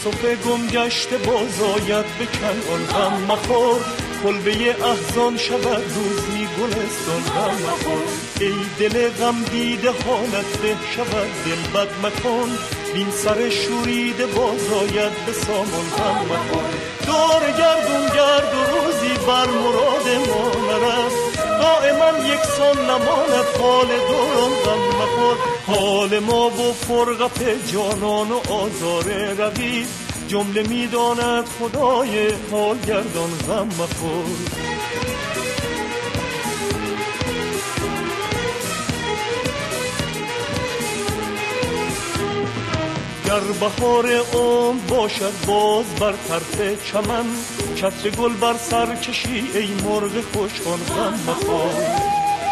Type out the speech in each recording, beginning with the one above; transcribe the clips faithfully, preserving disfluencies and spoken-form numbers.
صفه گم گشته باز آید به کنعان غم مخور، کلبه احزان شود روزی گلستان غم مخور. ای دل غم دیده حالت به شود دل بد مکن، بین سر شوریده باز آید به سامان غم مخور. دور گردون گرد و روزی بر مراد ما نرفت، دائما یکسان نماند حال دوران غم مخور. حال ما و فرقت جانان و آزار رقیب، جمله میداند خدای حال گردان غم مخور. گر بهار عمر باشد باز بر طرف چمن، چتر گل بر سر کشی ای مرغ خوشخوان غم مخور.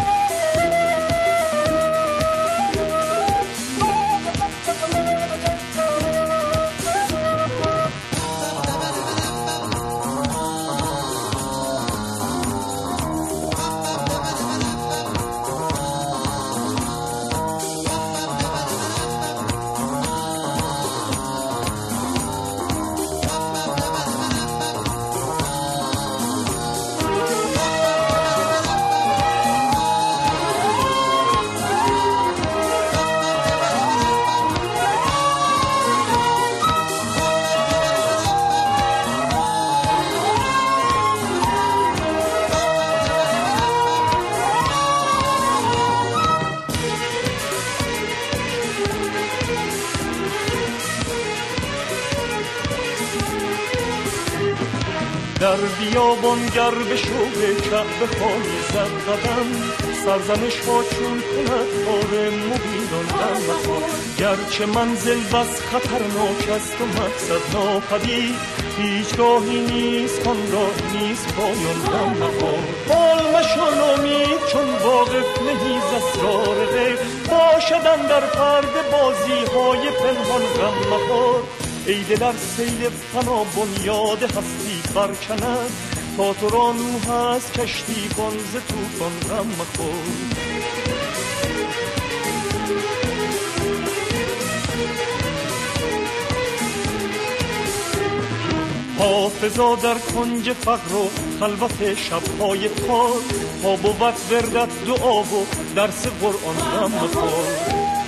در بیابان گر به شوق کعبه خواهی زد قدم، سرزنش ها چون کند بار مبیدان غم مخور. گرچه منزل بس خطرناک است و مقصد ناپدید، هیچگاهی نیست آن را نیست پایان غم مخور. حال مشو نومید چون واقف نهی ز اسرار غیب، باشدن در پرده بازی های پنهان غم مخور. ای دل در سیل فنا بنیاد هستی برکند، تا تو را نوح هست کشتی کن ز طوفان غم مخور. حافظا در کنج فقر و خلوت شبهای تار، تا بود وردت دعا و درس قرآن غم مخور.